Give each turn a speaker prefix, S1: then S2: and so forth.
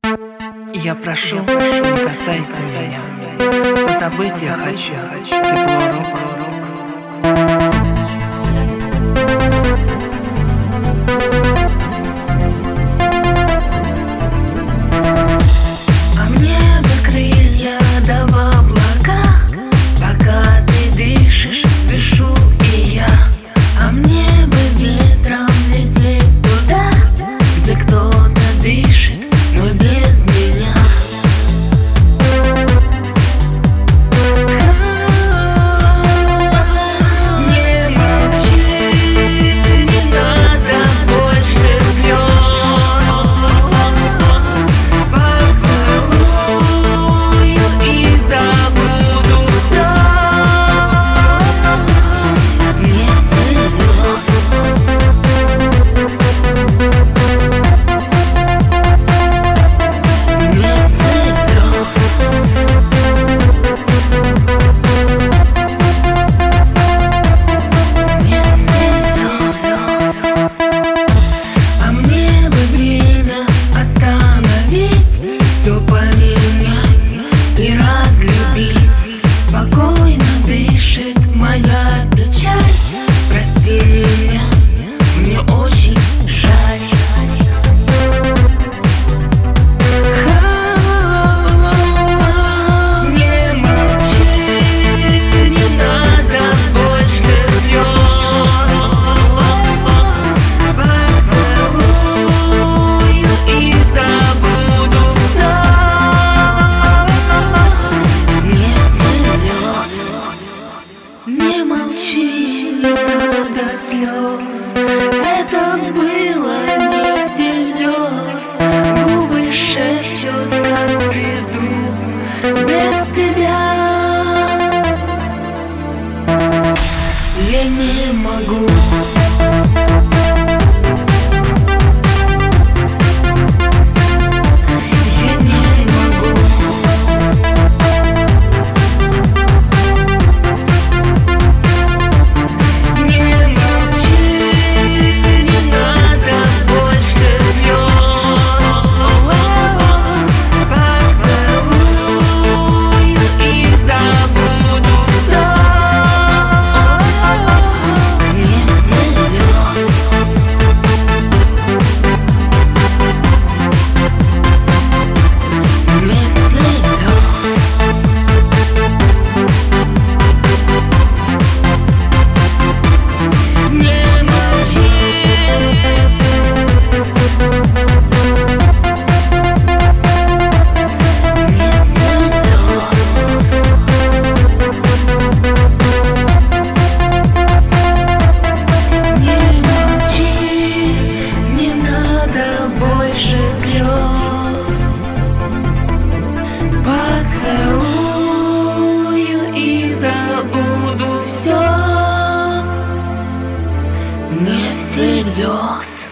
S1: Я прошу, не касайся меня. Позабыть я хочу тепло рук.
S2: А мне бы крылья да в облака, пока ты дышишь, дышу и я. А мне бы ветром лететь туда, где кто-то дышит, но без меня. Не молчи, не надо больше слез. Поцелую и забуду все. Не всерьез. Все поменять и разлюбить. Спокойно дышит моя печаль. Прости меня, мне очень жаль. Не молчи, не надо больше слез. Поцелую и забуду. Не молчи, не надо слез. Это было не всерьез. Губы шепчут, как в бреду. Без тебя я не могу. Поцелую и забуду все. Не всерьез.